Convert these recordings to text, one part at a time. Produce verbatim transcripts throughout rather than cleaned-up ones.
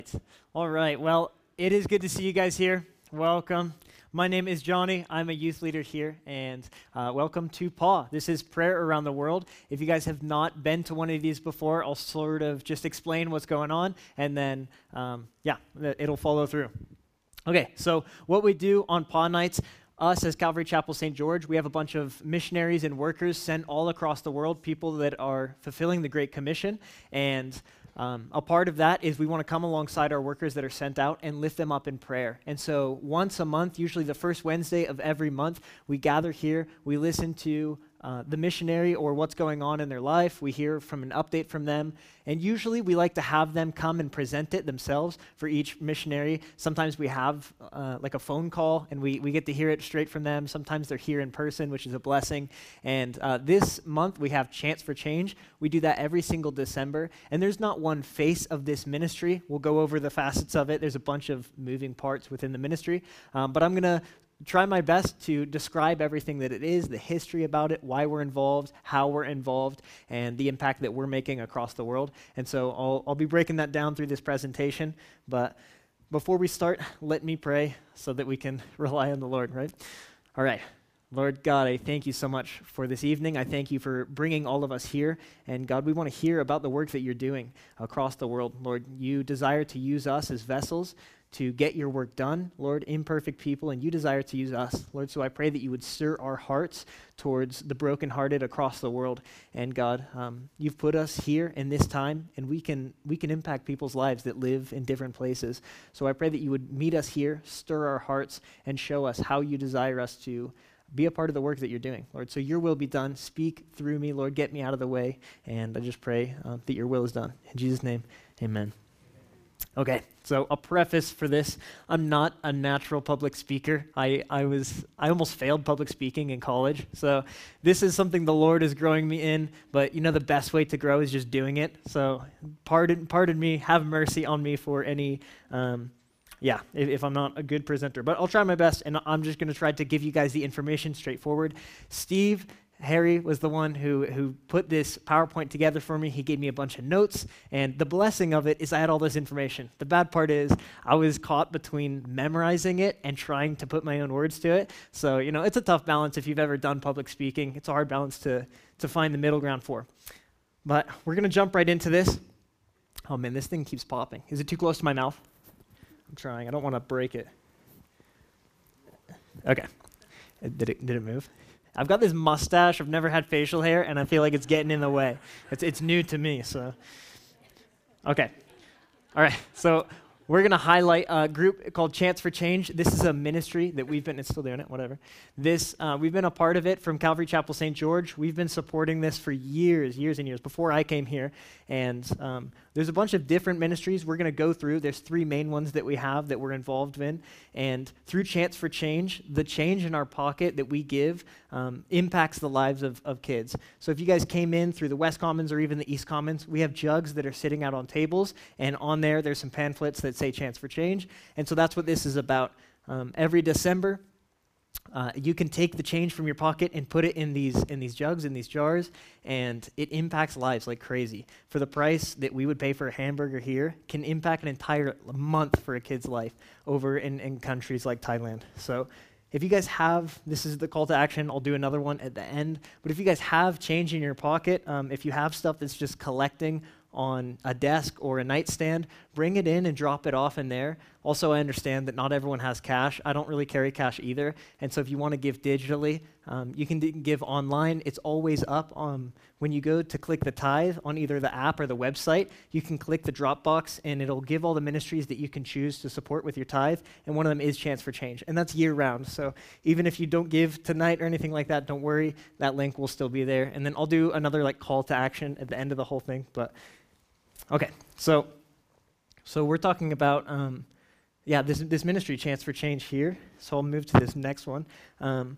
All right. Well, it is good to see you guys here. Welcome. My name is Johnny. I'm a youth leader here, and uh, welcome to P A W. This is Prayer Around the World. If you guys have not been to one of these before, I'll sort of just explain what's going on, and then, um, yeah, it'll follow through. Okay, so what we do on P A W nights, us as Calvary Chapel Saint George, we have a bunch of missionaries and workers sent all across the world, people that are fulfilling the Great Commission, and Um, a part of that is we want to come alongside our workers that are sent out and lift them up in prayer. And so once a month, usually the first Wednesday of every month, we gather here, we listen to uh, the missionary or what's going on in their life. We hear from an update from them. And usually we like to have them come and present it themselves for each missionary. Sometimes we have uh, like a phone call and we, we get to hear it straight from them. Sometimes they're here in person, which is a blessing. And uh, this month we have Chance for Change. We do that every single December. And there's not one face of this ministry. We'll go over the facets of it. There's a bunch of moving parts within the ministry. Um, but I'm going to try my best to describe everything that it is, the history about it, why we're involved, how we're involved, and the impact that we're making across the world. And so I'll, I'll be breaking that down through this presentation. But before we start, let me pray so that we can rely on the Lord, right? All right. Lord God, I thank you so much for this evening. I thank you for bringing all of us here. And God, we want to hear about the work that you're doing across the world. Lord, you desire to use us as vessels to get your work done, Lord, imperfect people, and you desire to use us. Lord, so I pray that you would stir our hearts towards the brokenhearted across the world. And God, um, you've put us here in this time, and we can we can impact people's lives that live in different places. So I pray that you would meet us here, stir our hearts, and show us how you desire us to be a part of the work that you're doing, Lord. So your will be done. Speak through me, Lord. Get me out of the way. And I just pray uh, that your will is done. In Jesus' name, amen. Okay, so a preface for this. I'm not a natural public speaker. I, I was I almost failed public speaking in college. So this is something the Lord is growing me in, but you know the best way to grow is just doing it. So pardon pardon me, have mercy on me for any um, yeah, if, if I'm not a good presenter. But I'll try my best, and I'm just going to try to give you guys the information straightforward. Steve Harry was the one who who put this PowerPoint together for me. He gave me a bunch of notes, and the blessing of it is I had all this information. The bad part is I was caught between memorizing it and trying to put my own words to it. So, you know, it's a tough balance if you've ever done public speaking. It's a hard balance to, to find the middle ground for. But we're going to jump right into this. Oh, man, this thing keeps popping. Is it too close to my mouth? I'm trying. I don't want to break it. Okay. Did it, did it move? I've got this mustache. I've never had facial hair, and I feel like it's getting in the way. It's it's new to me, so. Okay. All right. So we're going to highlight a group called Chance for Change. This is a ministry that we've been, it's still doing it, whatever. This, uh, we've been a part of it from Calvary Chapel Saint George. We've been supporting this for years, years and years, before I came here. And um, there's a bunch of different ministries we're going to go through. There's three main ones that we have that we're involved in. And through Chance for Change, the change in our pocket that we give um, impacts the lives of, of kids. So if you guys came in through the West Commons or even the East Commons, we have jugs that are sitting out on tables. And on there, there's some pamphlets that say Chance for Change. And so that's what this is about. Um, every December, Uh, you can take the change from your pocket and put it in these in these jugs, in these jars, and it impacts lives like crazy. For the price that we would pay for a hamburger here, can impact an entire month for a kid's life over in, in countries like Thailand. So if you guys have, this is the call to action, I'll do another one at the end, but if you guys have change in your pocket, um, if you have stuff that's just collecting on a desk or a nightstand, bring it in and drop it off in there. Also, I understand that not everyone has cash. I don't really carry cash either. And so if you want to give digitally, um, you can d- give online. It's always up. Um, when you go to click the tithe on either the app or the website, you can click the drop box and it'll give all the ministries that you can choose to support with your tithe. And one of them is Chance for Change. And that's year round. So even if you don't give tonight or anything like that, don't worry. That link will still be there. And then I'll do another like call to action at the end of the whole thing. But okay, so so we're talking about, um, yeah, this this ministry, Chance for Change here. So I'll move to this next one. Um,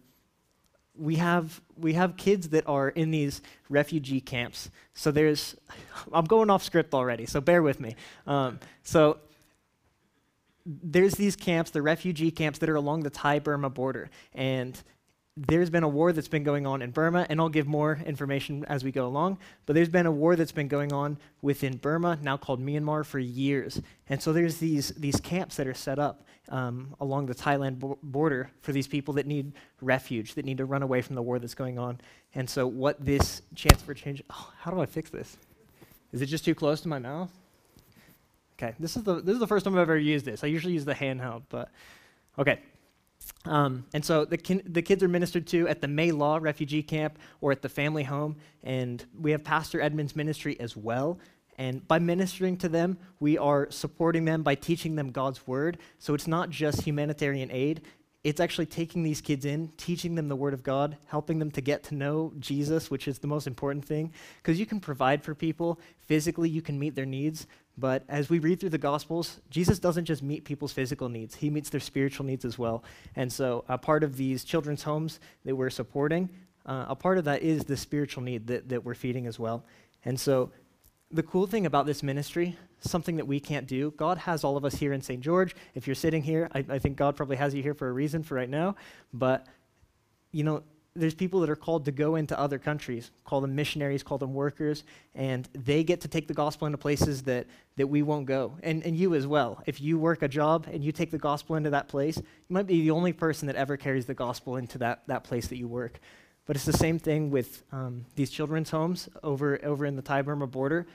we have we have kids that are in these refugee camps. So there's, I'm going off script already, so bear with me. Um, so there's these camps, the refugee camps that are along the Thai-Burma border, and there's been a war that's been going on in Burma, and I'll give more information as we go along, but there's been a war that's been going on within Burma, now called Myanmar, for years. And so there's these, these camps that are set up um, along the Thailand bo- border for these people that need refuge, that need to run away from the war that's going on. And so what this Chance for Change, oh, how do I fix this? Is it just too close to my mouth? Okay, this is the this is the first time I've ever used this. I usually use the handheld, but okay. Um, and so the, kin- the kids are ministered to at the May Law refugee camp or at the family home, and we have Pastor Edmund's ministry as well. And by ministering to them, we are supporting them by teaching them God's word. So it's not just humanitarian aid. It's actually taking these kids in, teaching them the word of God, helping them to get to know Jesus, which is the most important thing. Because you can provide for people physically, you can meet their needs. But as we read through the Gospels, Jesus doesn't just meet people's physical needs. He meets their spiritual needs as well. And so a part of these children's homes that we're supporting, uh, a part of that is the spiritual need that, that we're feeding as well. And so the cool thing about this ministry, something that we can't do, God has all of us here in Saint George. If you're sitting here, I, I think God probably has you here for a reason for right now. But, you know, there's people that are called to go into other countries, call them missionaries, call them workers, and they get to take the gospel into places that, that we won't go, and, and you as well. If you work a job and you take the gospel into that place, you might be the only person that ever carries the gospel into that, that place that you work. But it's the same thing with um, these children's homes over, over in the Thai-Burma border.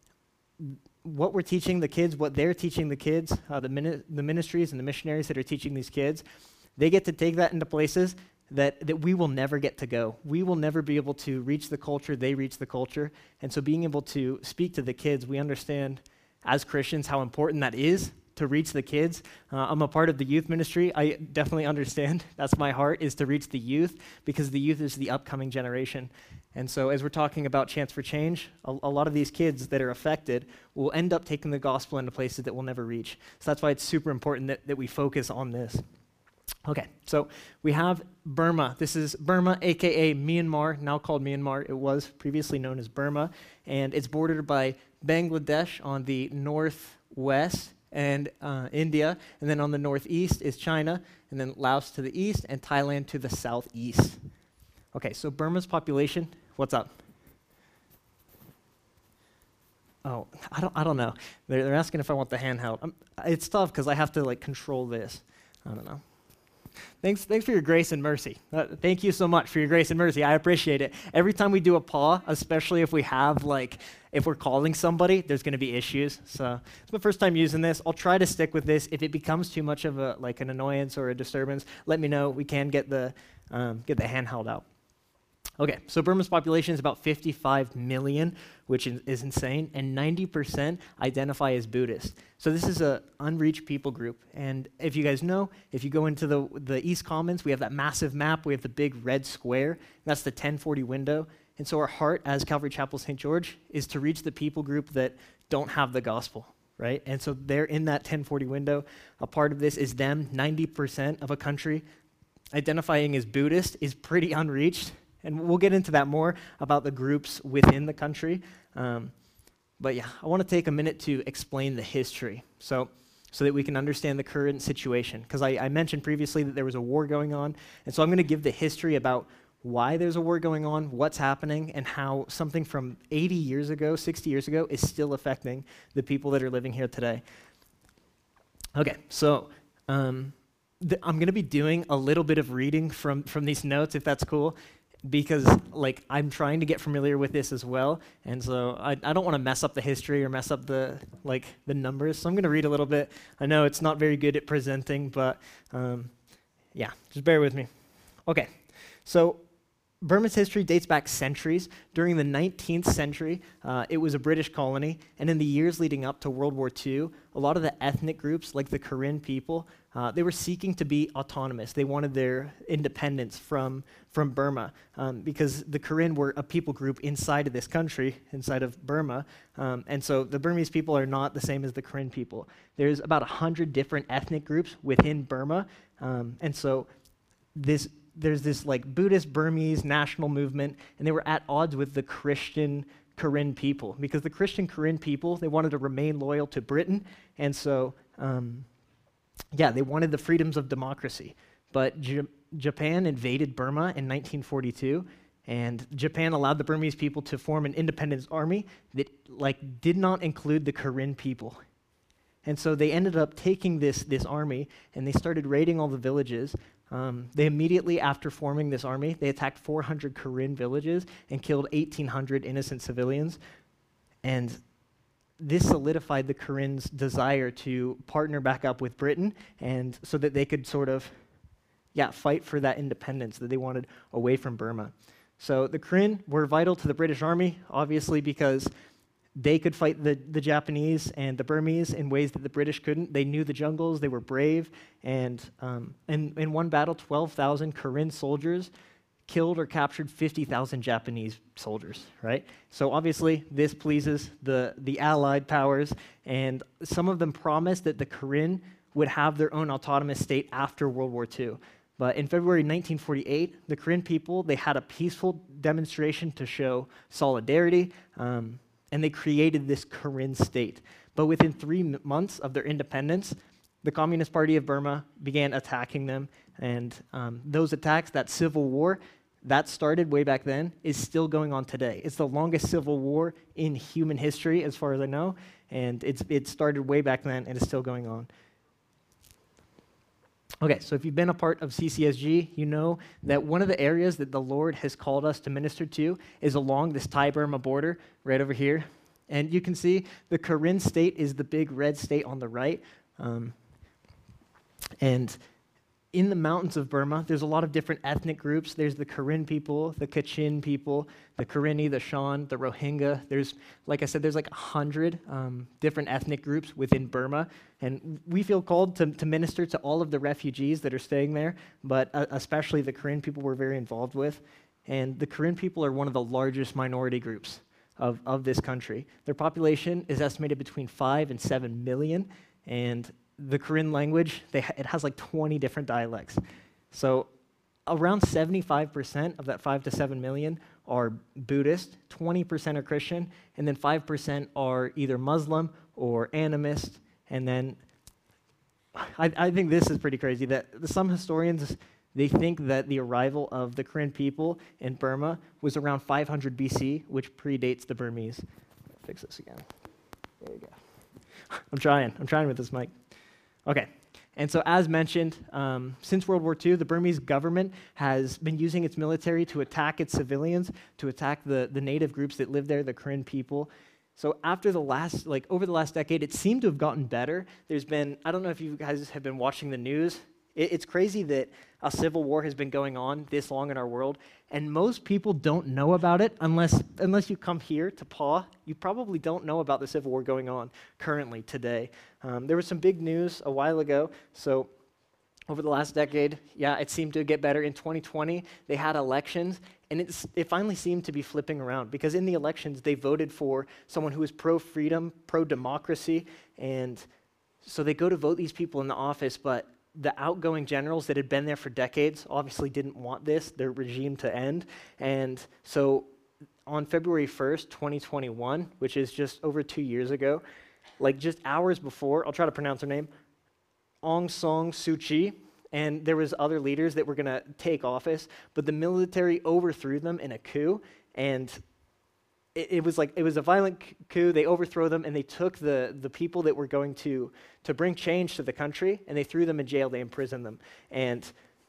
What we're teaching the kids, what they're teaching the kids, uh, the, mini- the ministries and the missionaries that are teaching these kids, they get to take that into places that, that we will never get to go. We will never be able to reach the culture, they reach the culture. And so being able to speak to the kids, we understand as Christians how important that is to reach the kids. Uh, I'm a part of the youth ministry. I definitely understand. That's my heart, is to reach the youth, because the youth is the upcoming generation. And so as we're talking about Chance for Change, a, a lot of these kids that are affected will end up taking the gospel into places that we'll never reach. So that's why it's super important that, that we focus on this. Okay, so we have Burma. This is Burma, a k a. Myanmar, now called Myanmar. It was previously known as Burma, and it's bordered by Bangladesh on the northwest and uh, India, and then on the northeast is China, and then Laos to the east, and Thailand to the southeast. Okay, so Burma's population, what's up? Oh, I don't, I don't know. They're, they're asking if I want the handheld. I'm, it's tough because I have to like control this. I don't know. Thanks, thanks for your grace and mercy. Uh, thank you so much for your grace and mercy. I appreciate it. Every time we do a paw, especially if we have like, if we're calling somebody, there's going to be issues. So it's my first time using this. I'll try to stick with this. If it becomes too much of a like an annoyance or a disturbance, let me know. We can get the um, get the handheld out. Okay, so Burma's population is about fifty-five million, which is, is insane, and ninety percent identify as Buddhist. So this is an unreached people group, and if you guys know, if you go into the, the East Commons, we have that massive map, we have the big red square, and that's the ten forty window, and so our heart as Calvary Chapel Saint George is to reach the people group that don't have the gospel, right? And so they're in that ten forty window. A part of this is them. ninety percent of a country identifying as Buddhist is pretty unreached. And we'll get into that more about the groups within the country. Um, but yeah, I want to take a minute to explain the history so, so that we can understand the current situation. Because I, I mentioned previously that there was a war going on. And so I'm going to give the history about why there's a war going on, what's happening, and how something from eighty years ago, sixty years ago, is still affecting the people that are living here today. Okay, so um, th- I'm going to be doing a little bit of reading from, from these notes, if that's cool. Because like I'm trying to get familiar with this as well, and so I, I don't want to mess up the history or mess up the like the numbers. So I'm going to read a little bit. I know it's not very good at presenting, but um, yeah, just bear with me. Okay, so Burma's history dates back centuries. During the nineteenth century, uh, it was a British colony, and in the years leading up to World War Two, a lot of the ethnic groups, like the Karen people, uh, they were seeking to be autonomous. They wanted their independence from, from Burma, um, because the Karen were a people group inside of this country, inside of Burma, um, and so the Burmese people are not the same as the Karen people. There's about one hundred different ethnic groups within Burma, um, and so this there's this like Buddhist Burmese national movement, and they were at odds with the Christian Karen people, because the Christian Karen people, they wanted to remain loyal to Britain, and so, um, yeah, they wanted the freedoms of democracy. But J- Japan invaded Burma in nineteen forty-two, and Japan allowed the Burmese people to form an independence army that like did not include the Karen people. And so they ended up taking this, this army, and they started raiding all the villages. Um, they immediately, after forming this army, they attacked four hundred Karen villages and killed eighteen hundred innocent civilians. And this solidified the Karen's desire to partner back up with Britain, and so that they could sort of, yeah, fight for that independence that they wanted away from Burma. So the Karen were vital to the British Army, obviously, because they could fight the, the Japanese and the Burmese in ways that the British couldn't. They knew the jungles, they were brave, and um, in, in one battle, twelve thousand Karen soldiers killed or captured fifty thousand Japanese soldiers, right? So obviously, this pleases the, the Allied powers, and some of them promised that the Karen would have their own autonomous state after World War Two. But in February nineteen forty-eight, the Karen people, they had a peaceful demonstration to show solidarity, um, and they created this Karen state. But within three m- months of their independence, the Communist Party of Burma began attacking them, and um, those attacks, that civil war, that started way back then, is still going on today. It's the longest civil war in human history, as far as I know, and it's it started way back then, and it's still going on. Okay, so if you've been a part of C C S G, you know that one of the areas that the Lord has called us to minister to is along this Thai-Burma border, right over here. And you can see the Karen state is the big red state on the right. Um, and in the mountains of Burma, there's a lot of different ethnic groups. There's the Karen people, the Kachin people, the Karenni, the Shan, the Rohingya. There's, like I said, there's like a hundred um, different ethnic groups within Burma. And we feel called to, to minister to all of the refugees that are staying there, but uh, especially the Karen people we're very involved with. And the Karen people are one of the largest minority groups of, of this country. Their population is estimated between five and seven million, and the Karen language, they ha- it has like twenty different dialects. So around seventy-five percent of that five to seven million are Buddhist, twenty percent are Christian, and then five percent are either Muslim or animist. And then I, I think this is pretty crazy that some historians, they think that the arrival of the Karen people in Burma was around five hundred B C, which predates the Burmese. Fix this again. There you go. I'm trying. I'm trying with this mic. Okay, and so as mentioned, um, since World War Two, the Burmese government has been using its military to attack its civilians, to attack the, the native groups that live there, the Karen people. So after the last, like over the last decade, it seemed to have gotten better. There's been, I don't know if you guys have been watching the news. It, it's crazy that a civil war has been going on this long in our world, and most people don't know about it unless unless you come here to P A W. You probably don't know about the civil war going on currently today. Um, there was some big news a while ago. So over the last decade, yeah, it seemed to get better. In twenty twenty, they had elections, and it's, it finally seemed to be flipping around because in the elections, they voted for someone who was pro-freedom, pro-democracy, and so they go to vote these people in the office, but the outgoing generals that had been there for decades obviously didn't want this, their regime to end. And so on February first, twenty twenty-one, which is just over two years ago, like just hours before, I'll try to pronounce her name, Aung San Suu Kyi, and there was other leaders that were going to take office, but the military overthrew them in a coup, and it, it was like, it was a violent coup. They overthrew them, and they took the, the people that were going to, to bring change to the country, and they threw them in jail. They imprisoned them, and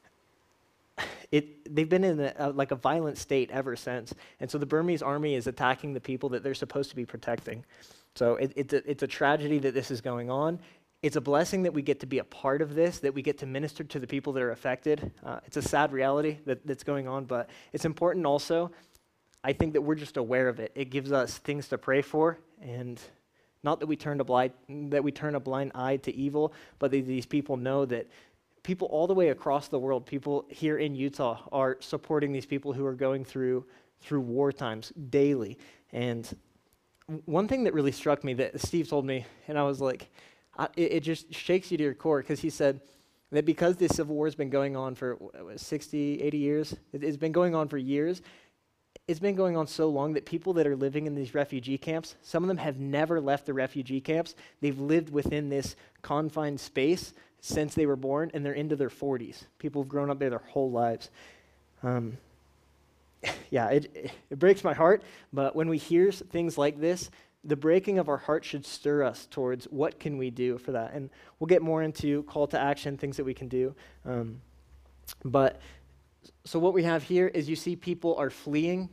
it they've been in a, a, like a violent state ever since. And so the Burmese army is attacking the people that they're supposed to be protecting. So it, it's a, it's a tragedy that this is going on. It's a blessing that we get to be a part of this, that we get to minister to the people that are affected. Uh, it's a sad reality that, that's going on, but it's important also, I think, that we're just aware of it. It gives us things to pray for, and not that we turn a blind, that we turn a blind eye to evil, but that these people know that people all the way across the world, people here in Utah, are supporting these people who are going through through war times daily. And one thing that really struck me that Steve told me, and I was like, I, it, it just shakes you to your core, because he said that because this civil war has been going on for what, sixty, eighty years, it, it's been going on for years, it's been going on so long that people that are living in these refugee camps, some of them have never left the refugee camps. They've lived within this confined space since they were born, and they're into their forties. People have grown up there their whole lives. Um, yeah, it, it breaks my heart, but when we hear things like this, the breaking of our heart should stir us towards what can we do for that. And we'll get more into call to action, things that we can do. Um, but so what we have here is you see people are fleeing.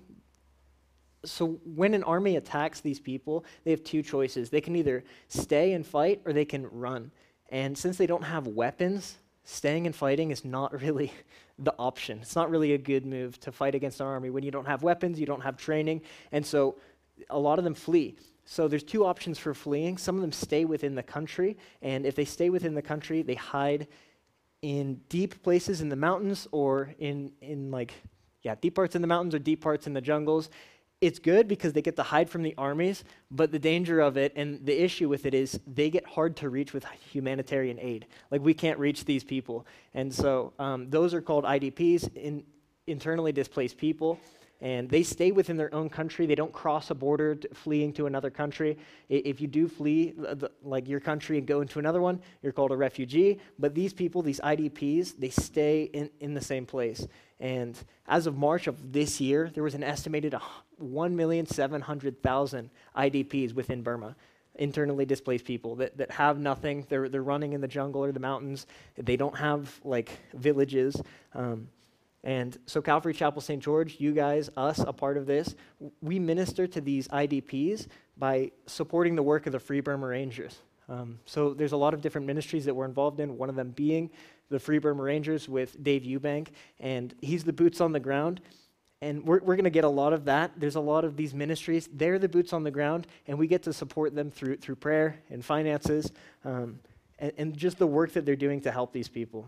So when an army attacks these people, they have two choices. They can either stay and fight or they can run. And since they don't have weapons, staying and fighting is not really the option. It's not really a good move to fight against an army when you don't have weapons, you don't have training. And so a lot of them flee. So there's two options for fleeing. Some of them stay within the country, and if they stay within the country, they hide in deep places in the mountains or in, in like, yeah, deep parts in the mountains or deep parts in the jungles. It's good because they get to hide from the armies, but the danger of it and the issue with it is they get hard to reach with humanitarian aid. Like, we can't reach these people. And so um, those are called I D Ps, in, internally displaced people. And they stay within their own country. They don't cross a border to fleeing to another country. I, if you do flee the, the, like your country and go into another one, you're called a refugee. But these people, these I D Ps, they stay in, in the same place. And as of March of this year, there was an estimated one million seven hundred thousand I D Ps within Burma, internally displaced people that, that have nothing. They're, they're running in the jungle or the mountains. They don't have, like, villages. Um, And so Calvary Chapel Saint George, you guys, us, a part of this, we minister to these I D Ps by supporting the work of the Free Burma Rangers. Um, so there's a lot of different ministries that we're involved in, one of them being the Free Burma Rangers with Dave Eubank, and he's the boots on the ground. And we're, we're going to get a lot of that. There's a lot of these ministries. They're the boots on the ground, and we get to support them through, through prayer and finances um, and, and just the work that they're doing to help these people.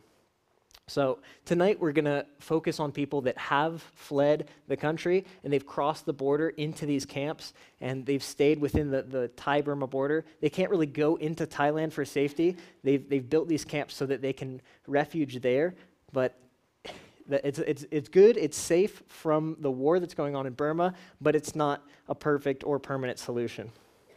So tonight we're going to focus on people that have fled the country and they've crossed the border into these camps and they've stayed within the, the Thai-Burma border. They can't really go into Thailand for safety. They've, they've built these camps so that they can refuge there, but it's, it's, it's good, it's safe from the war that's going on in Burma, but it's not a perfect or permanent solution.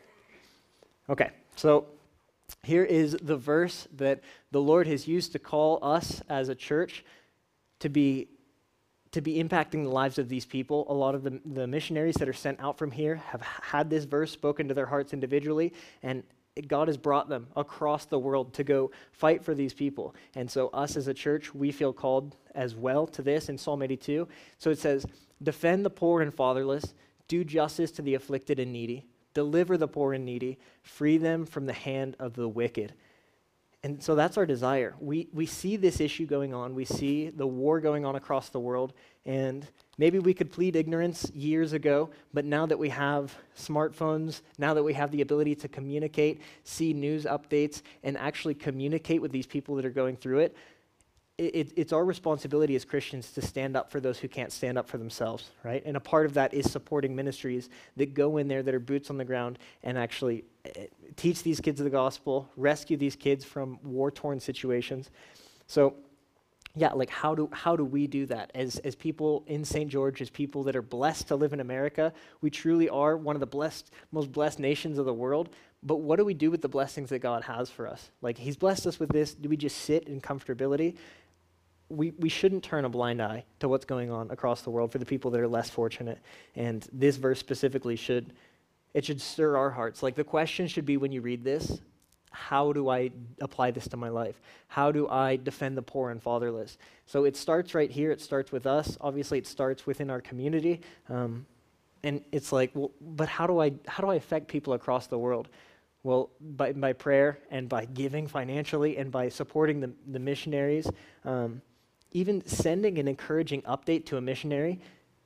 Okay, so here is the verse that the Lord has used to call us as a church to be to be impacting the lives of these people. A lot of the, the missionaries that are sent out from here have had this verse spoken to their hearts individually, and God has brought them across the world to go fight for these people. And so us as a church, we feel called as well to this in Psalm eighty-two. So it says, "Defend the poor and fatherless, do justice to the afflicted and needy. Deliver the poor and needy, free them from the hand of the wicked." And so that's our desire. We we see this issue going on. We see the war going on across the world. And maybe we could plead ignorance years ago, but now that we have smartphones, now that we have the ability to communicate, see news updates, and actually communicate with these people that are going through it, It, it's our responsibility as Christians to stand up for those who can't stand up for themselves, right? And a part of that is supporting ministries that go in there that are boots on the ground and actually uh, teach these kids the gospel, rescue these kids from war-torn situations. So, yeah, like how do how do we do that? As as people in Saint George, as people that are blessed to live in America, we truly are one of the blessed, most blessed nations of the world. But what do we do with the blessings that God has for us? Like, He's blessed us with this. Do we just sit in comfortability? We, we shouldn't turn a blind eye to what's going on across the world for the people that are less fortunate. And this verse specifically should, it should stir our hearts. Like, the question should be when you read this, how do I apply this to my life? How do I defend the poor and fatherless? So it starts right here. It starts with us. Obviously, it starts within our community. Um, and it's like, well, but how do I how do I affect people across the world? Well, by, by prayer and by giving financially and by supporting the, the missionaries. Um, Even sending an encouraging update to a missionary,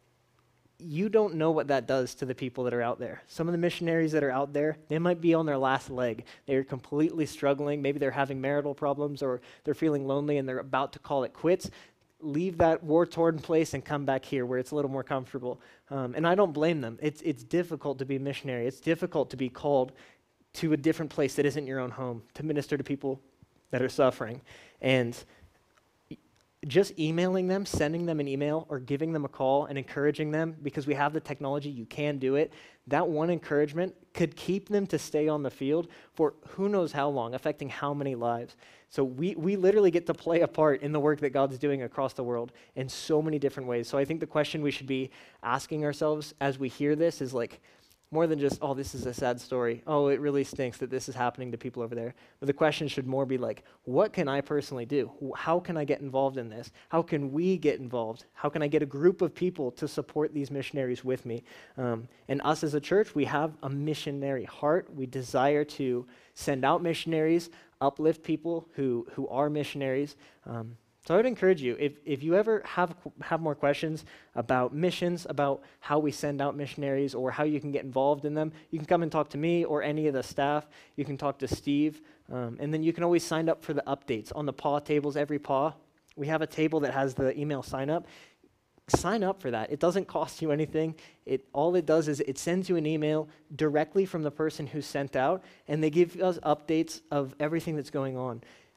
you don't know what that does to the people that are out there. Some of the missionaries that are out there, they might be on their last leg. They're completely struggling. Maybe they're having marital problems or they're feeling lonely and they're about to call it quits. Leave that war-torn place and come back here where it's a little more comfortable. Um, and I don't blame them. It's, it's difficult to be a missionary. It's difficult to be called to a different place that isn't your own home, to minister to people that are suffering. And just emailing them, sending them an email, or giving them a call and encouraging them, because we have the technology, you can do it, that one encouragement could keep them to stay on the field for who knows how long, affecting how many lives. So we, we literally get to play a part in the work that God's doing across the world in so many different ways. So I think the question we should be asking ourselves as we hear this is like, more than just, oh, this is a sad story. Oh, it really stinks that this is happening to people over there. But the question should more be like, what can I personally do? How can I get involved in this? How can we get involved? How can I get a group of people to support these missionaries with me? Um, and us as a church, we have a missionary heart. We desire to send out missionaries, uplift people who, who are missionaries. Um, So I would encourage you, if, if you ever have have more questions about missions, about how we send out missionaries or how you can get involved in them, you can come and talk to me or any of the staff. You can talk to Steve. Um, and then you can always sign up for the updates on the P A W tables every P A W. We have a table that has the email sign up. Sign up for that. It doesn't cost you anything. It all it does is it sends you an email directly from the person who sent out, and they give us updates of everything that's going on.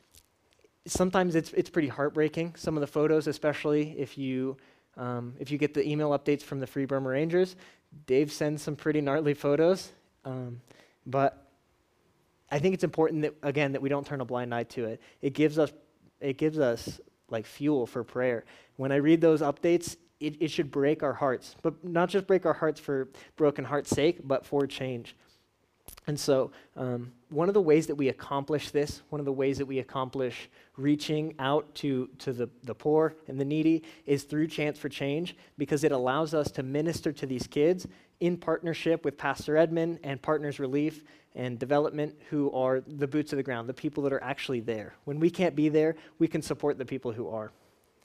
Sometimes it's it's pretty heartbreaking. Some of the photos, especially if you um, if you get the email updates from the Free Burma Rangers, Dave sends some pretty gnarly photos. Um, but I think it's important that again that we don't turn a blind eye to it. It gives us it gives us like fuel for prayer. When I read those updates, it, it should break our hearts, but not just break our hearts for broken heart's sake, but for change. And so um, one of the ways that we accomplish this, one of the ways that we accomplish reaching out to, to the, the poor and the needy is through Chance for Change, because it allows us to minister to these kids in partnership with Pastor Edmund and Partners Relief and Development, who are the boots of the ground, the people that are actually there. When we can't be there, we can support the people who are.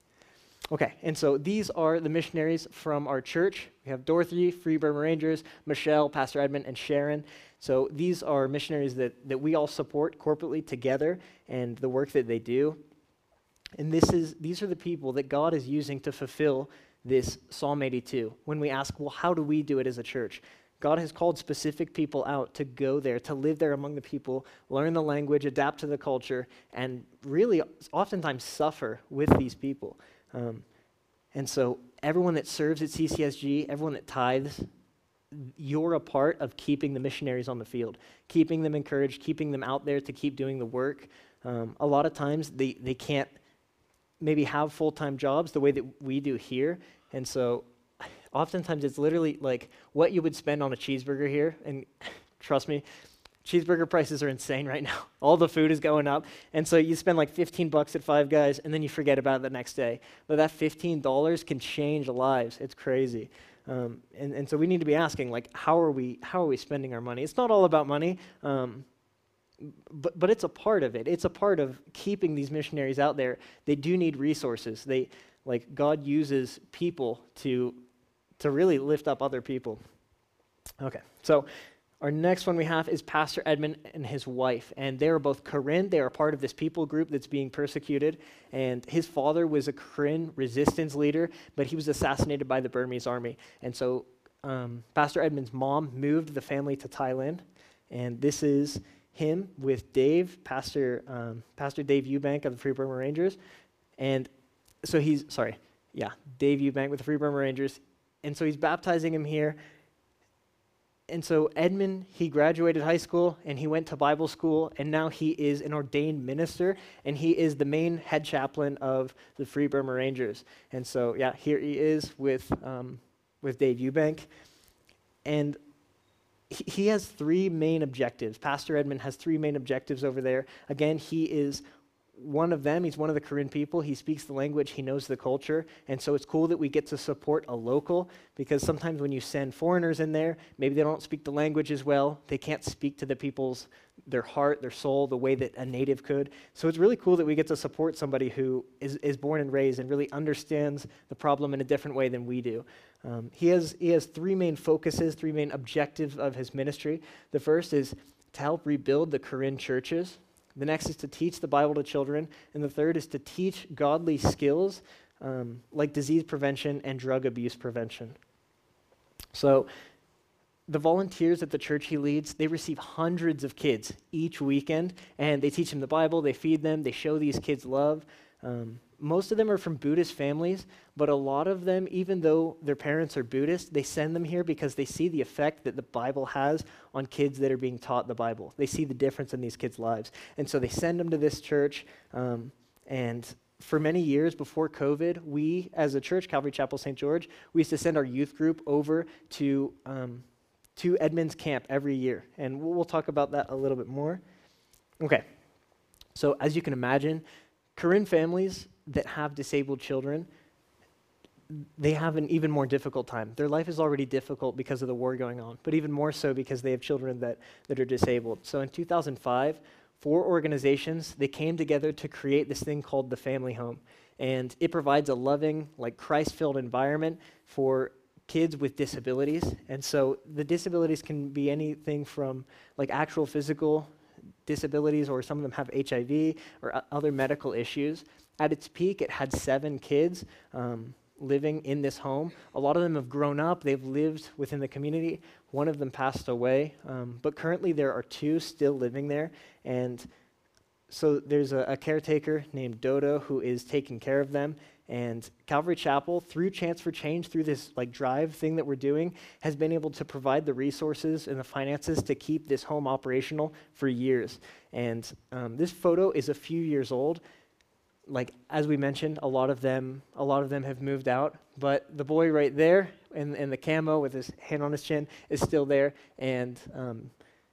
Okay, and so these are the missionaries from our church. We have Dorothy, Free Burma Rangers, Michelle, Pastor Edmund, and Sharon. So these are missionaries that, that we all support corporately together and the work that they do. And this is these are the people that God is using to fulfill this Psalm eighty-two. When we ask, well, how do we do it as a church? God has called specific people out to go there, to live there among the people, learn the language, adapt to the culture, and really oftentimes suffer with these people. Um, and so everyone that serves at C C S G, everyone that tithes, you're a part of keeping the missionaries on the field, keeping them encouraged, keeping them out there to keep doing the work. Um, a lot of times they, they can't maybe have full-time jobs the way that we do here. And so oftentimes it's literally like what you would spend on a cheeseburger here. And trust me, cheeseburger prices are insane right now. All the food is going up. And so you spend like fifteen bucks at Five Guys and then you forget about it the next day. But that fifteen dollars can change lives. It's crazy. Um, and, and so we need to be asking, like, how are we how are we spending our money? It's not all about money, um, but, but it's a part of it. It's a part of keeping these missionaries out there. They do need resources. They like God uses people to to really lift up other people. Okay, so our next one we have is Pastor Edmund and his wife, and they are both Karen. They are part of this people group that's being persecuted, and his father was a Karen resistance leader, but he was assassinated by the Burmese army. And so um, Pastor Edmund's mom moved the family to Thailand, and this is him with Dave, Pastor um, Pastor Dave Eubank of the Free Burma Rangers, and so he's, sorry, yeah, Dave Eubank with the Free Burma Rangers, and so he's baptizing him here. And so Edmund, he graduated high school and he went to Bible school, and now he is an ordained minister, and he is the main head chaplain of the Free Burma Rangers. And so, yeah, here he is with um, with Dave Eubank. And he, he has three main objectives. Pastor Edmund has three main objectives over there. Again, he is one of them. He's one of the Karen people. He speaks the language. He knows the culture. And so it's cool that we get to support a local, because sometimes when you send foreigners in there, maybe they don't speak the language as well. They can't speak to the people's, their heart, their soul, the way that a native could. So it's really cool that we get to support somebody who is, is born and raised and really understands the problem in a different way than we do. Um, he has he has three main focuses, three main objectives of his ministry. The first is to help rebuild the Karen churches. The next is to teach the Bible to children. And the third is to teach godly skills um, like disease prevention and drug abuse prevention. So the volunteers at the church he leads, they receive hundreds of kids each weekend, and they teach them the Bible, they feed them, they show these kids love. Um, most of them are from Buddhist families, but a lot of them, even though their parents are Buddhist, they send them here because they see the effect that the Bible has on kids that are being taught the Bible. They see the difference in these kids' lives. And so they send them to this church. Um, and for many years before COVID, we, as a church, Calvary Chapel Saint George, we used to send our youth group over to, um, to Edmonds Camp every year. And we'll, we'll talk about that a little bit more. Okay. So as you can imagine, Korean families that have disabled children, they have an even more difficult time. Their life is already difficult because of the war going on, but even more so because they have children that, that are disabled. So in two thousand five, four organizations, they came together to create this thing called the Family Home. And it provides a loving, like Christ-filled environment for kids with disabilities. And so the disabilities can be anything from like actual physical disabilities, or some of them have H I V or uh, other medical issues. At its peak, it had seven kids um, living in this home. A lot of them have grown up. They've lived within the community. One of them passed away, um, but currently there are two still living there. And so there's a, a caretaker named Dodo who is taking care of them. And Calvary Chapel, through Chance for Change, through this like drive thing that we're doing, has been able to provide the resources and the finances to keep this home operational for years. And um, this photo is a few years old. Like, as we mentioned, a lot of them, a lot of them have moved out, but the boy right there in, in the camo with his hand on his chin is still there, and um,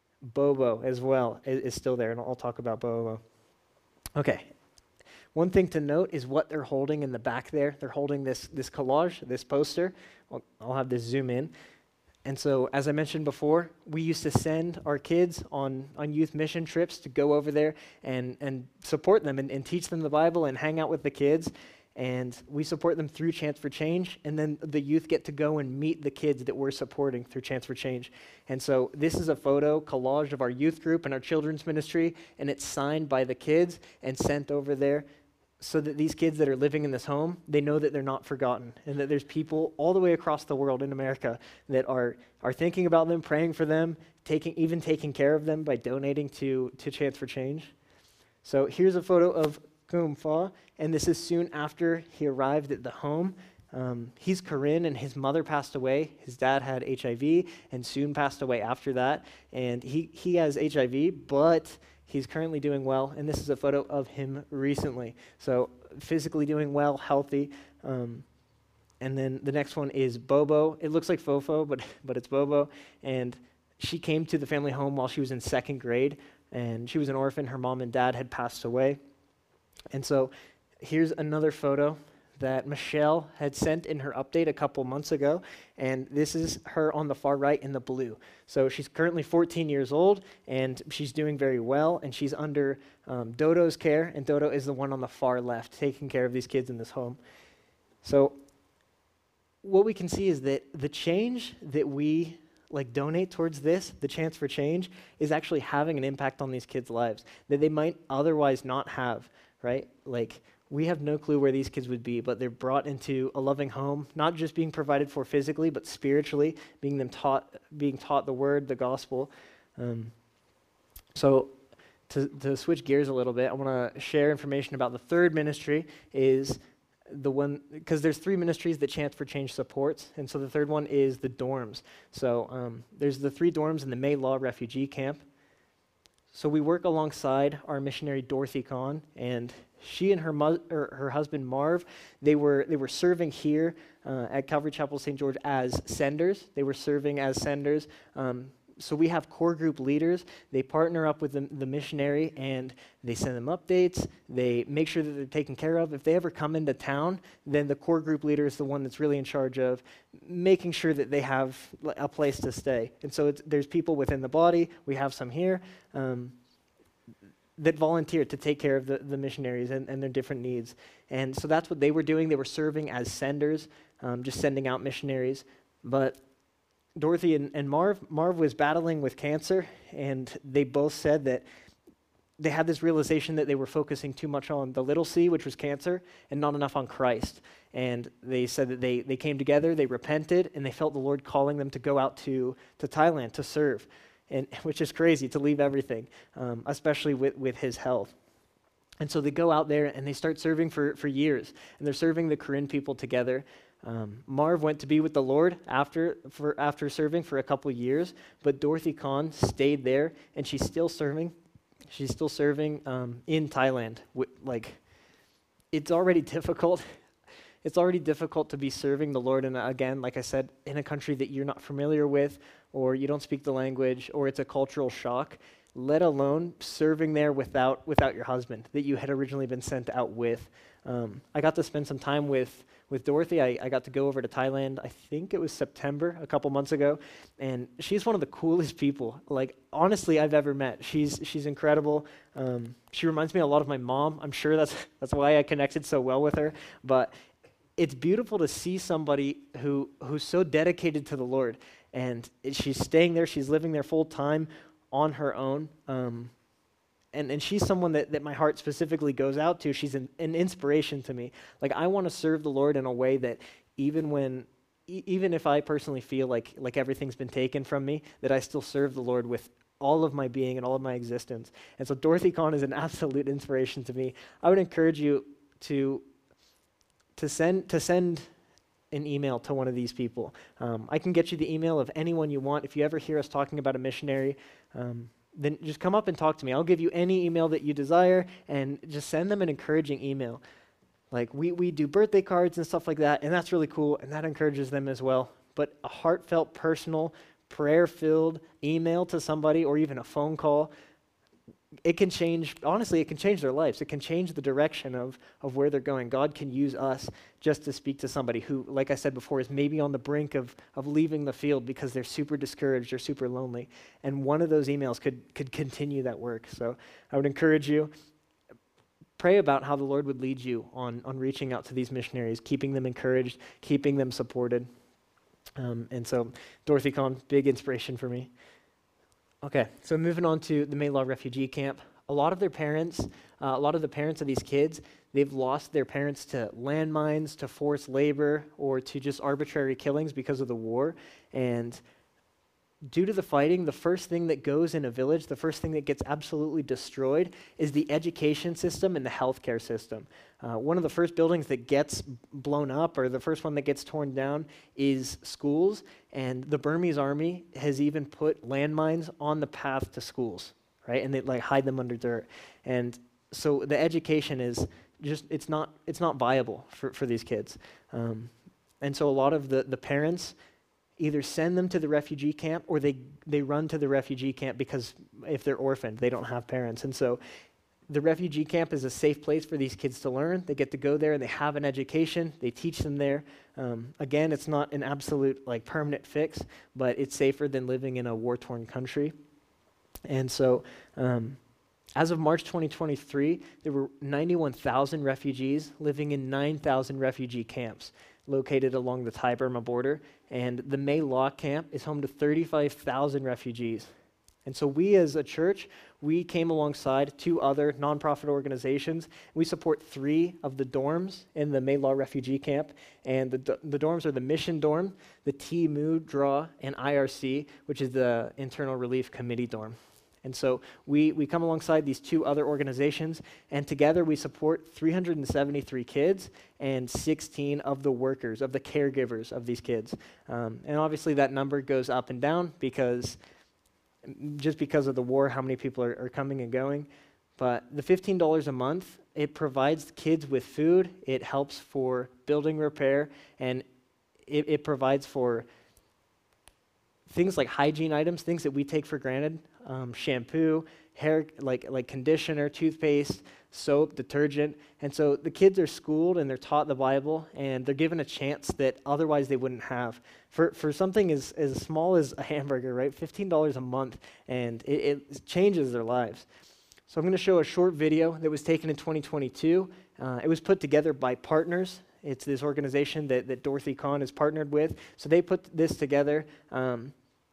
Bobo as well is, is still there, and I'll talk about Bobo. Okay. One thing to note is what they're holding in the back there. They're holding this, this collage, this poster. I'll, I'll have this zoom in. And so, as I mentioned before, we used to send our kids on, on youth mission trips to go over there and, and support them and, and teach them the Bible and hang out with the kids. And we support them through Chance for Change, and then the youth get to go and meet the kids that we're supporting through Chance for Change. And so this is a photo collage of our youth group and our children's ministry, and it's signed by the kids and sent over there, so that these kids that are living in this home, they know that they're not forgotten, and that there's people all the way across the world in America that are are thinking about them, praying for them, taking even taking care of them by donating to, to Chance for Change. So here's a photo of Kum Fa, and this is soon after he arrived at the home. Um, he's Korean, and his mother passed away. His dad had H I V and soon passed away after that, and he, he has H I V, but he's currently doing well, and this is a photo of him recently. So physically doing well, healthy. Um, and then the next one is Bobo. It looks like Fofo, but but it's Bobo. And she came to the family home while she was in second grade, and she was an orphan. Her mom and dad had passed away. And so here's another photo that Michelle had sent in her update a couple months ago, and this is her on the far right in the blue. So she's currently fourteen years old, and she's doing very well, and she's under um, Dodo's care, and Dodo is the one on the far left taking care of these kids in this home. So what we can see is that the change that we like donate towards this, the Chance for Change, is actually having an impact on these kids' lives that they might otherwise not have, right? Like, we have no clue where these kids would be, but they're brought into a loving home, not just being provided for physically, but spiritually, being them taught, being taught the word, the gospel. Um, so to, to switch gears a little bit, I want to share information about the third ministry, is the one, because there's three ministries that Chance for Change supports, and so the third one is the dorms. So um, there's the three dorms in the May Law refugee camp. So we work alongside our missionary Dorothy Kahn, and she and her mo- or her husband Marv, they were they were serving here uh, at Calvary Chapel Saint George as senders. They were serving as senders. Um, so we have core group leaders. They partner up with the, the missionary, and they send them updates. They make sure that they're taken care of. If they ever come into town, then the core group leader is the one that's really in charge of making sure that they have a place to stay. And so it's, there's people within the body. We have some here. Um, that volunteered to take care of the, the missionaries and, and their different needs. And so that's what they were doing. They were serving as senders, um, just sending out missionaries. But Dorothy and, and Marv, Marv was battling with cancer, and they both said that they had this realization that they were focusing too much on the little c, which was cancer, and not enough on Christ. And they said that they, they came together, they repented, and they felt the Lord calling them to go out to, to Thailand to serve. And which is crazy, to leave everything, um, especially with, with his health. And so they go out there and they start serving for, for years, and they're serving the Korean people together. Um, Marv went to be with the Lord after for after serving for a couple years, but Dorothy Kahn stayed there, and she's still serving. She's still serving um, in Thailand. Wi- Like, it's already difficult. It's already difficult to be serving the Lord, and again, like I said, in a country that you're not familiar with, or you don't speak the language, or it's a cultural shock, let alone serving there without without your husband that you had originally been sent out with. Um, I got to spend some time with with Dorothy. I, I got to go over to Thailand, I think it was September, a couple months ago, and she's one of the coolest people, like, honestly, I've ever met. She's she's incredible. Um, she reminds me a lot of my mom. I'm sure that's that's why I connected so well with her, but it's beautiful to see somebody who who's so dedicated to the Lord, and it, she's staying there, she's living there full time on her own, um, and, and she's someone that, that my heart specifically goes out to. She's an, an inspiration to me. Like, I want to serve the Lord in a way that even when, e- even if I personally feel like like everything's been taken from me, that I still serve the Lord with all of my being and all of my existence. And so Dorothy Kahn is an absolute inspiration to me. I would encourage you to to send to send an email to one of these people. Um, I can get you the email of anyone you want. If you ever hear us talking about a missionary, um, then just come up and talk to me. I'll give you any email that you desire, and just send them an encouraging email. Like, we, we do birthday cards and stuff like that, and that's really cool, and that encourages them as well. But a heartfelt, personal, prayer-filled email to somebody, or even a phone call, it can change, honestly, it can change their lives. It can change the direction of, of where they're going. God can use us just to speak to somebody who, like I said before, is maybe on the brink of, of leaving the field because they're super discouraged or super lonely. And one of those emails could, could continue that work. So I would encourage you, pray about how the Lord would lead you on, on reaching out to these missionaries, keeping them encouraged, keeping them supported. Um, and so Dorothy Kahn, big inspiration for me. Okay, so moving on to the Maylaw refugee camp. A lot of their parents, uh, a lot of the parents of these kids, they've lost their parents to landmines, to forced labor, or to just arbitrary killings because of the war. And due to the fighting, the first thing that goes in a village, the first thing that gets absolutely destroyed is the education system and the healthcare system. Uh, one of the first buildings that gets blown up, or the first one that gets torn down, is schools, and the Burmese army has even put landmines on the path to schools, right? And they like hide them under dirt. And so the education is just, it's not it's not viable for, for these kids. Um, and so a lot of the, the parents either send them to the refugee camp, or they, they run to the refugee camp because if they're orphaned, they don't have parents. And so the refugee camp is a safe place for these kids to learn. They get to go there and they have an education. They teach them there. Um, again, it's not an absolute like permanent fix, but it's safer than living in a war-torn country. And so um, as of March twenty twenty-three, there were ninety-one thousand refugees living in nine thousand refugee camps located along the Thai-Burma border, and the Mae Law camp is home to thirty-five thousand refugees. And so we as a church, we came alongside two other nonprofit organizations. We support three of the dorms in the Mae Law refugee camp, and the, the dorms are the Mission Dorm, the T M U, D R A W, and I R C, which is the Internal Relief Committee dorm. And so we, we come alongside these two other organizations, and together we support three hundred seventy-three kids and sixteen of the workers, of the caregivers of these kids. Um, and obviously that number goes up and down because, just because of the war, how many people are, are coming and going. But the fifteen dollars a month, it provides kids with food, it helps for building repair, and it, it provides for things like hygiene items, things that we take for granted. Um, shampoo, hair, like like conditioner, toothpaste, soap, detergent. And so the kids are schooled and they're taught the Bible, and they're given a chance that otherwise they wouldn't have. For for something as, as small as a hamburger, right? fifteen dollars a month, and it, it changes their lives. So I'm going to show a short video that was taken in twenty twenty-two. Uh, it was put together by Partners. It's this organization that, that Dorothy Kahn is partnered with. So they put this together, um,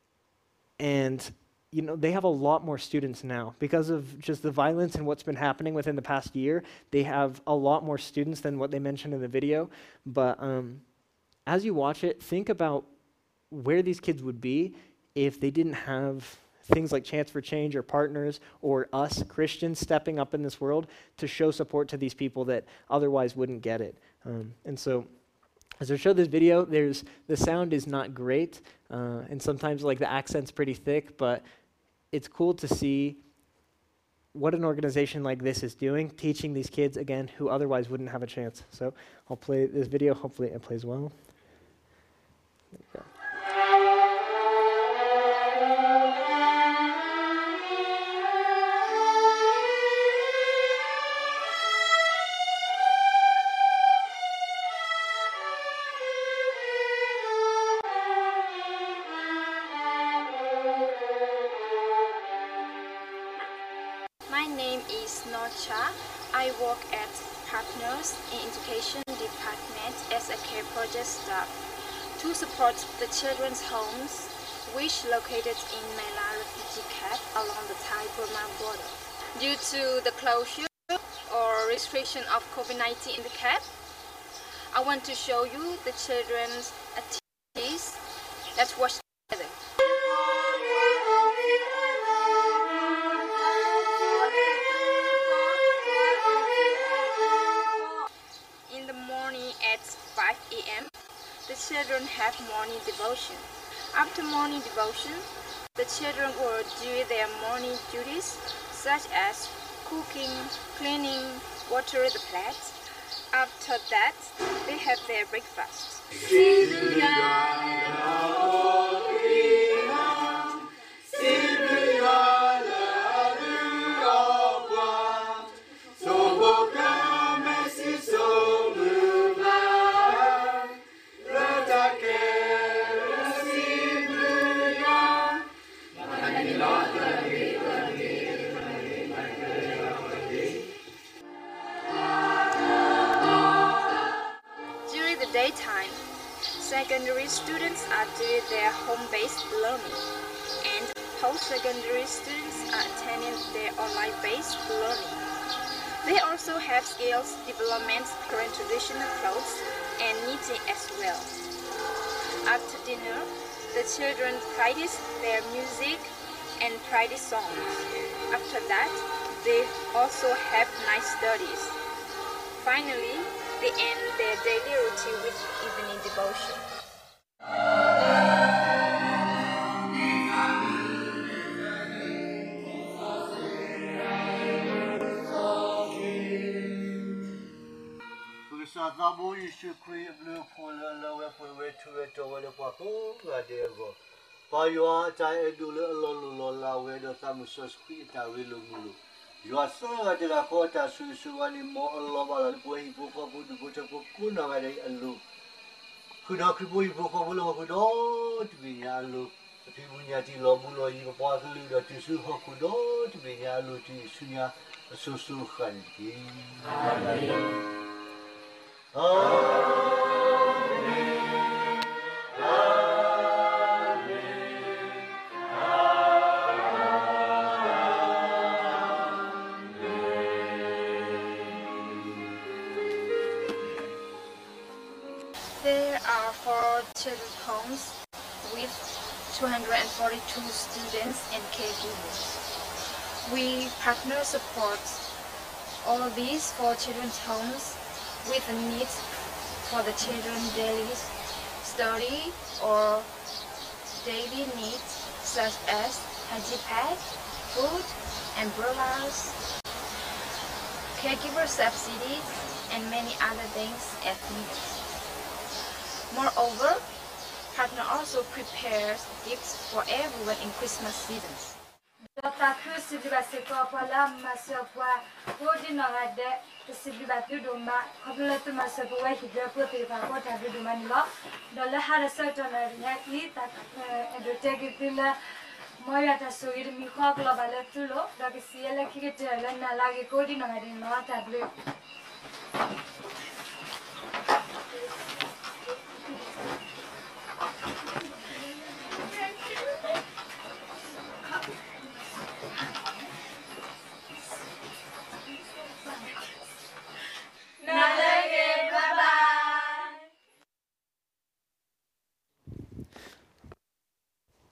and you know, they have a lot more students now because of just the violence and what's been happening within the past year. They have a lot more students than what they mentioned in the video. But um, as you watch it, think about where these kids would be if they didn't have things like Chance for Change or partners or us, Christians, stepping up in this world to show support to these people that otherwise wouldn't get it. Um, and so as I show this video, there's the sound is not great, uh, and sometimes like the accent's pretty thick, but it's cool to see what an organization like this is doing, teaching these kids, again, who otherwise wouldn't have a chance. So I'll play this video. Hopefully it plays well. There you go. My name is Norcha. I work at Partners in Education Department as a care project staff to support the children's homes which located in Mela refugee camp along the Thai-Burma border. Due to the closure or restriction of COVID nineteen in the camp, I want to show you the children's activities. Let's watch together. In the morning at five A M, the children have morning devotion. After morning devotion, the children will do their morning duties such as cooking, cleaning, water the plants. After that, they have their breakfast. During the daytime, secondary students are doing their home-based learning, and post-secondary students are attending their online-based learning. They also have skills development, current traditional clothes, and knitting as well. After dinner, the children practice their music and practice songs. After that, they also have night studies. Finally, they end their daily routine with evening devotion. You are so at the Lakota, Susuani, more Loba, going book of the Butakuna, and look. Could not be book of Lolo, could all be Yalu, Pibunyati Lobulo, you partly that you should hope could all be Yalu to Sunya, Susu Hanti. There are four children's homes with two hundred forty-two students and caregivers. We partner support all of these four children's homes with the needs for the children's daily study or daily needs such as hygiene pad, food, umbrellas, caregiver subsidies, and many other things as needed. Moreover, Partner also prepares gifts for everyone in Christmas seasons.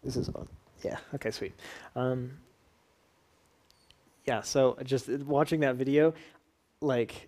This is on. Yeah. Okay. Sweet. Um, yeah. So just watching that video, like,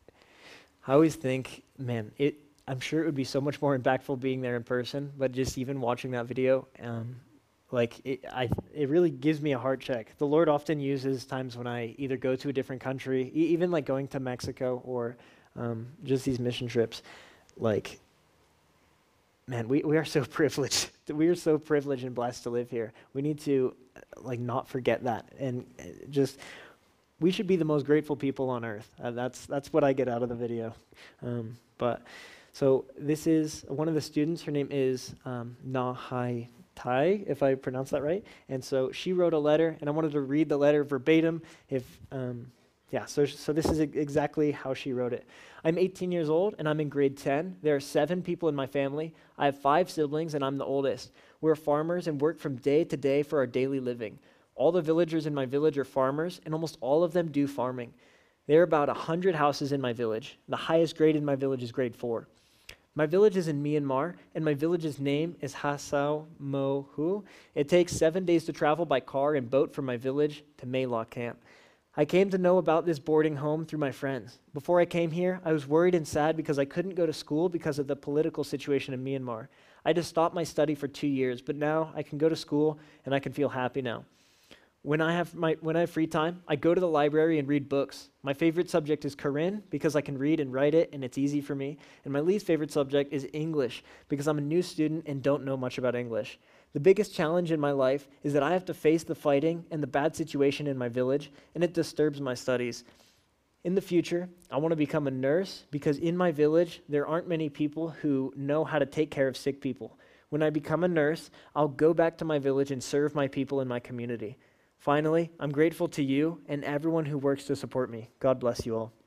I always think, man, it. I'm sure it would be so much more impactful being there in person, but just even watching that video, um, like it, I, it really gives me a heart check. The Lord often uses times when I either go to a different country, e- even like going to Mexico or um, just these mission trips, like. Man, we, we are so privileged. We are so privileged and blessed to live here. We need to, uh, like, not forget that. And uh, just, we should be the most grateful people on earth. Uh, that's that's what I get out of the video. Um, but, so this is one of the students. Her name is um, Na Hai Tai, if I pronounce that right. And so she wrote a letter, and I wanted to read the letter verbatim. If um, Yeah, so so this is exactly how she wrote it. I'm eighteen years old, and I'm in grade ten. There are seven people in my family. I have five siblings, and I'm the oldest. We're farmers and work from day to day for our daily living. All the villagers in my village are farmers, and almost all of them do farming. There are about one hundred houses in my village. The highest grade in my village is grade four. My village is in Myanmar, and my village's name is Hasao Mohu. It takes seven days to travel by car and boat from my village to Maylaw Camp. I came to know about this boarding home through my friends. Before I came here, I was worried and sad because I couldn't go to school because of the political situation in Myanmar. I just stopped my study for two years, but now I can go to school and I can feel happy now. When I have my when I have free time, I go to the library and read books. My favorite subject is Korean because I can read and write it and it's easy for me. And my least favorite subject is English because I'm a new student and don't know much about English. The biggest challenge in my life is that I have to face the fighting and the bad situation in my village, and it disturbs my studies. In the future, I want to become a nurse because in my village, there aren't many people who know how to take care of sick people. When I become a nurse, I'll go back to my village and serve my people in my community. Finally, I'm grateful to you and everyone who works to support me. God bless you all.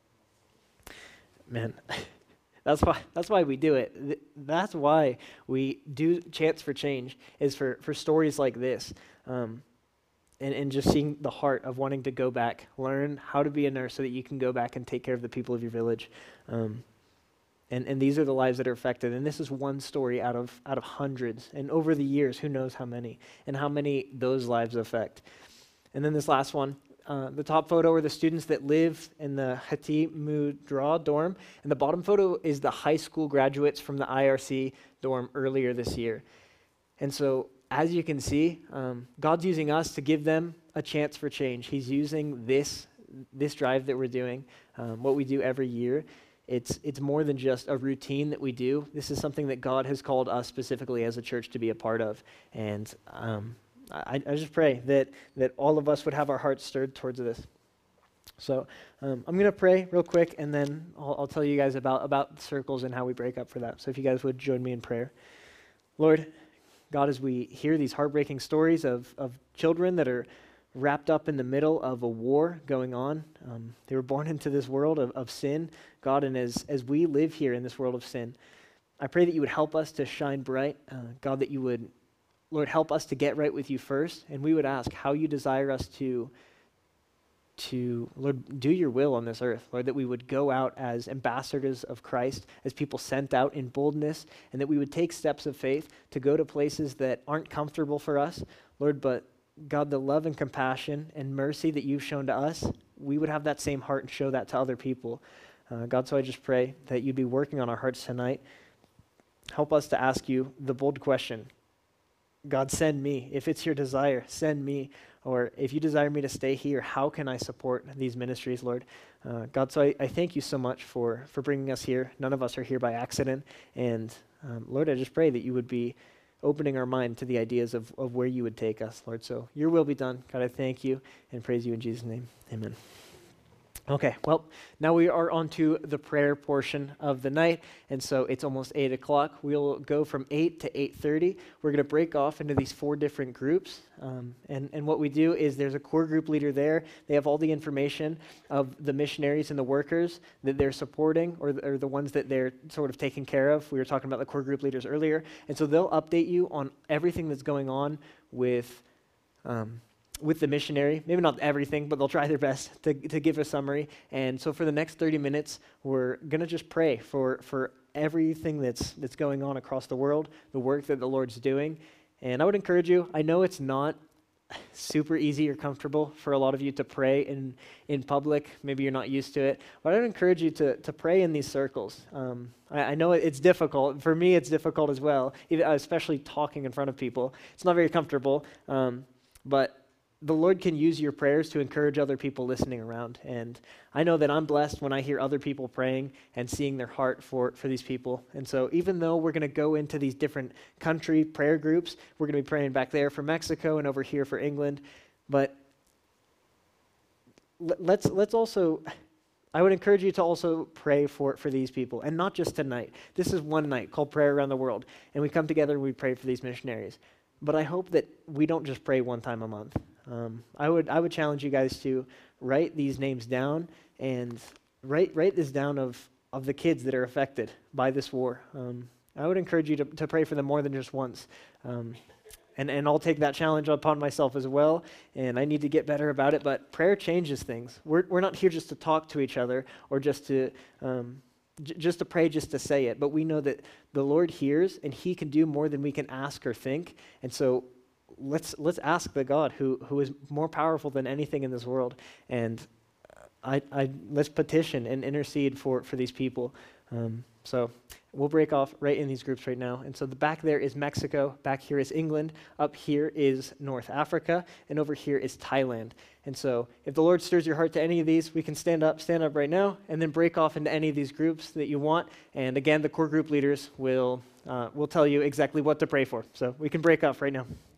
Man, that's why that's why we do it. That's why we do Chance for Change, is for, for stories like this. Um, and, and just seeing the heart of wanting to go back, learn how to be a nurse so that you can go back and take care of the people of your village. Um, and, and these are the lives that are affected. And this is one story out of out of hundreds. And over the years, who knows how many, and how many those lives affect. And then this last one, uh, the top photo are the students that live in the Hati Mudra dorm, and the bottom photo is the high school graduates from the I R C dorm earlier this year. And so, as you can see, um, God's using us to give them a chance for change. He's using this this drive that we're doing, um, what we do every year. It's it's more than just a routine that we do. This is something that God has called us specifically as a church to be a part of, and um, I, I just pray that that all of us would have our hearts stirred towards this. So um, I'm going to pray real quick, and then I'll, I'll tell you guys about, about circles and how we break up for that. So if you guys would join me in prayer. Lord, God, as we hear these heartbreaking stories of, of children that are wrapped up in the middle of a war going on, um, they were born into this world of, of sin, God, and as, as we live here in this world of sin, I pray that you would help us to shine bright, uh, God, that you would Lord, help us to get right with you first, and we would ask how you desire us to, to, Lord, do your will on this earth. Lord, that we would go out as ambassadors of Christ, as people sent out in boldness, and that we would take steps of faith to go to places that aren't comfortable for us. Lord, but God, the love and compassion and mercy that you've shown to us, we would have that same heart and show that to other people. Uh, God, so I just pray that you'd be working on our hearts tonight. Help us to ask you the bold question. God, send me. If it's your desire, send me. Or if you desire me to stay here, how can I support these ministries, Lord? Uh, God, so I, I thank you so much for, for bringing us here. None of us are here by accident. And um, Lord, I just pray that you would be opening our mind to the ideas of, of where you would take us, Lord. So your will be done. God, I thank you and praise you in Jesus' name. Amen. Okay, well, now we are on to the prayer portion of the night, and so it's almost eight o'clock. We'll go from eight to eight thirty. We're going to break off into these four different groups, um, and, and what we do is there's a core group leader there. They have all the information of the missionaries and the workers that they're supporting, or, or the ones that they're sort of taking care of. We were talking about the core group leaders earlier, and so they'll update you on everything that's going on with um with the missionary, maybe not everything, but they'll try their best to, to give a summary. And so for the next thirty minutes, we're going to just pray for, for everything that's that's going on across the world, the work that the Lord's doing, And I would encourage you, I know it's not super easy or comfortable for a lot of you to pray in, in public. Maybe you're not used to it. But I would encourage you to, to pray in these circles. Um, I, I know it's difficult. For me, it's difficult as well, even, especially talking in front of people. It's not very comfortable, um, but the Lord can use your prayers to encourage other people listening around. And I know that I'm blessed when I hear other people praying and seeing their heart for, for these people. And so even though we're going to go into these different country prayer groups, we're going to be praying back there for Mexico and over here for England. But let's let's also, I would encourage you to also pray for, for these people. And not just tonight. This is one night called Prayer Around the World. And we come together and we pray for these missionaries. But I hope that we don't just pray one time a month. Um, I would I would challenge you guys to write these names down and write write this down of, of the kids that are affected by this war. Um, I would encourage you to, to pray for them more than just once. Um, and, and I'll take that challenge upon myself as well, and I need to get better about it, but prayer changes things. We're we're not here just to talk to each other or just to um, j- just to pray just to say it, but we know that the Lord hears and he can do more than we can ask or think, and so Let's let's ask the God who who is more powerful than anything in this world, and I I let's petition and intercede for for these people. Um, so we'll break off right in these groups right now. And so the back there is Mexico, back here is England, up here is North Africa, and over here is Thailand. And so if the Lord stirs your heart to any of these, we can stand up, stand up right now, and then break off into any of these groups that you want. And again, the core group leaders will uh, will tell you exactly what to pray for. So we can break off right now.